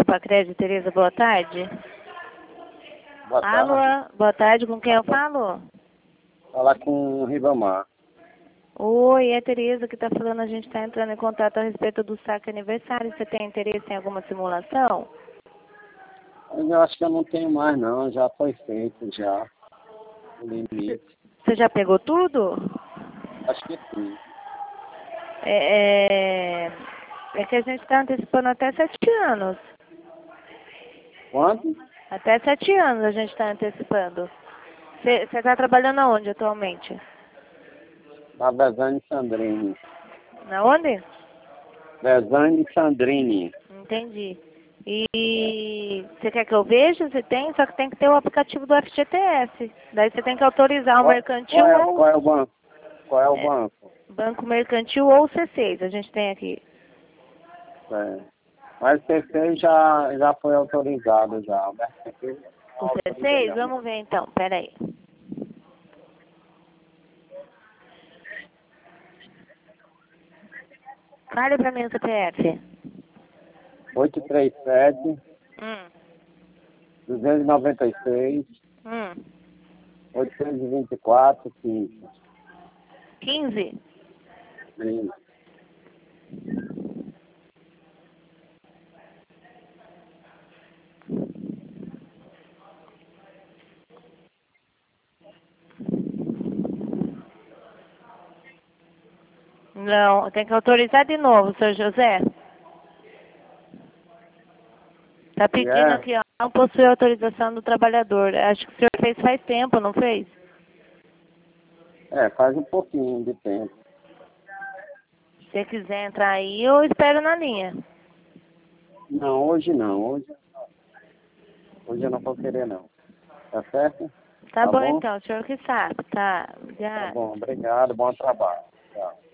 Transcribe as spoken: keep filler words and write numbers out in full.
Crédito, Tereza, boa tarde. Boa Alô, tarde. boa tarde, com quem eu falo? Falar com o Ribamar. Oi, é a Tereza que está falando, a gente está entrando em contato a respeito do saque aniversário. Você tem interesse em alguma simulação? Eu acho que eu não tenho mais não, já foi feito já. O limite. Você já pegou tudo? Acho que sim. É, é, é que a gente está antecipando até sete anos. Quanto? Até sete anos a gente está antecipando. Você está trabalhando aonde atualmente? Na Besane Sandrini. Na onde? Besane Sandrini. Entendi. E você quer que eu veja? Você tem, só que tem que ter o aplicativo do F G T S. Daí você tem que autorizar o Qual, mercantil qual, é, ou... qual é o banco? Qual é o é, banco? Banco Mercantil ou C seis, a gente tem aqui. É. Mas o C C já, já foi autorizado já. O mercantil não O C autorizei seis? não. Vamos ver então, peraí. Fale pra mim o C P F. oito três sete, Hum, dois nove seis, hum. oito dois quatro, quinze. quinze? Sim. Não, tem que autorizar de novo, seu José. Tá E pedindo é? aqui, ó. Não possui autorização do trabalhador. Acho que o senhor fez faz tempo, não fez? É, faz um pouquinho de tempo. Se você quiser entrar aí, eu espero na linha. Não, hoje não. Hoje, hoje eu não vou querer não. Tá certo? Tá Tá bom bom? então, o senhor que sabe. Tá, Tá obrigada. bom, obrigado, bom trabalho. Tchau.